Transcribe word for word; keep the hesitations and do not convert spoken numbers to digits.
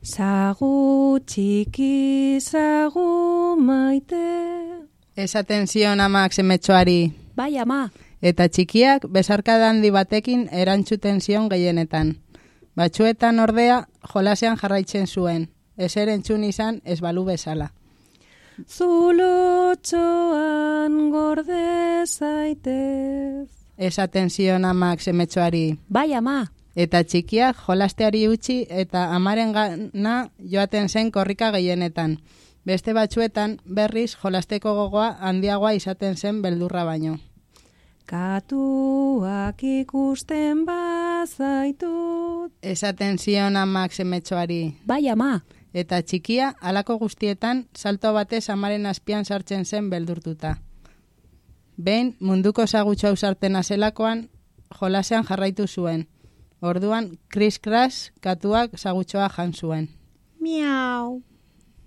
Zagu txiki, zagu maite. Esaten zion amak semetxoari. Bai, ama. Eta txikiak besarkada handi batekin erantzuten zion gehienetan. Batzuetan ordea jolasean jarraitzen zuen. Ezer entzun izan ez balu bezala. Zulotxoan gorde zaitez. Esaten zion amak semetxoari. Bai, ama. Eta txikiak jolasteari utzi eta amaren gana joaten zen korrika gehienetan. Beste batzuetan berriz jolasteko gogoa handiagoa izaten zen beldurra baino. Katuak ikusten bazaitut. Esaten zion amak semetxoari. Bai, ama. Eta txikia halako guztietan salto batez amaren azpian sartzen zen beldurtuta. Behin munduko zagutxo ausartena zelakoan jolasean jarraitu zuen. Orduan, kris-kras katuak zagutxoa jan zuen. Miau.